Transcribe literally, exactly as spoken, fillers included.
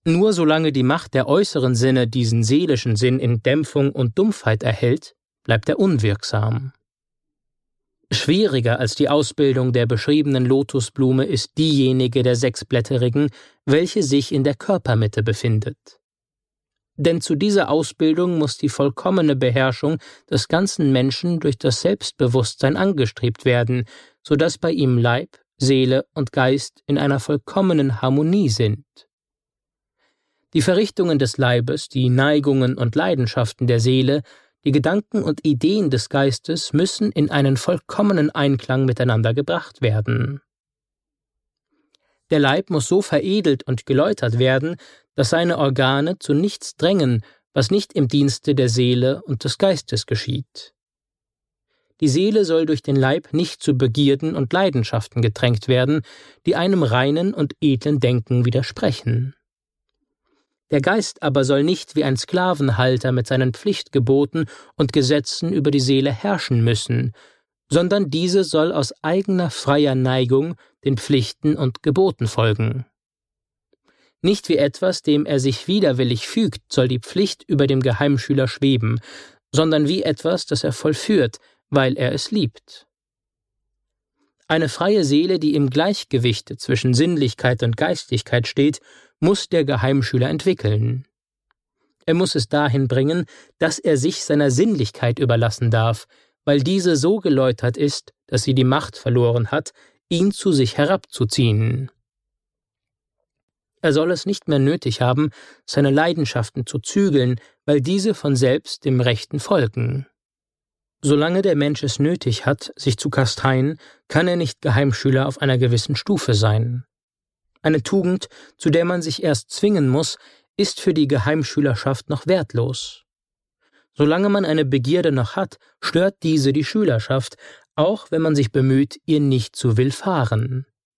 Nur solange die Macht der äußeren Sinne diesen seelischen Sinn in Dämpfung und Dumpfheit erhält, bleibt er unwirksam. Schwieriger als die Ausbildung der beschriebenen Lotusblume ist diejenige der Sechsblätterigen, welche sich in der Körpermitte befindet. Denn zu dieser Ausbildung muss die vollkommene Beherrschung des ganzen Menschen durch das Selbstbewusstsein angestrebt werden, so dass bei ihm Leib, Seele und Geist in einer vollkommenen Harmonie sind. Die Verrichtungen des Leibes, die Neigungen und Leidenschaften der Seele, die Gedanken und Ideen des Geistes müssen in einen vollkommenen Einklang miteinander gebracht werden. Der Leib muss so veredelt und geläutert werden, dass seine Organe zu nichts drängen, was nicht im Dienste der Seele und des Geistes geschieht. Die Seele soll durch den Leib nicht zu Begierden und Leidenschaften gedrängt werden, die einem reinen und edlen Denken widersprechen. Der Geist aber soll nicht wie ein Sklavenhalter mit seinen Pflichtgeboten und Gesetzen über die Seele herrschen müssen, sondern diese soll aus eigener freier Neigung den Pflichten und Geboten folgen. Nicht wie etwas, dem er sich widerwillig fügt, soll die Pflicht über dem Geheimschüler schweben, sondern wie etwas, das er vollführt, weil er es liebt. Eine freie Seele, die im Gleichgewicht zwischen Sinnlichkeit und Geistigkeit steht, muss der Geheimschüler entwickeln. Er muss es dahin bringen, dass er sich seiner Sinnlichkeit überlassen darf, weil diese so geläutert ist, dass sie die Macht verloren hat, ihn zu sich herabzuziehen. Er soll es nicht mehr nötig haben, seine Leidenschaften zu zügeln, weil diese von selbst dem Rechten folgen. Solange der Mensch es nötig hat, sich zu kasteien, kann er nicht Geheimschüler auf einer gewissen Stufe sein. Eine Tugend, zu der man sich erst zwingen muss, ist für die Geheimschülerschaft noch wertlos. Solange man eine Begierde noch hat, stört diese die Schülerschaft, auch wenn man sich bemüht, ihr nicht zu willfahren.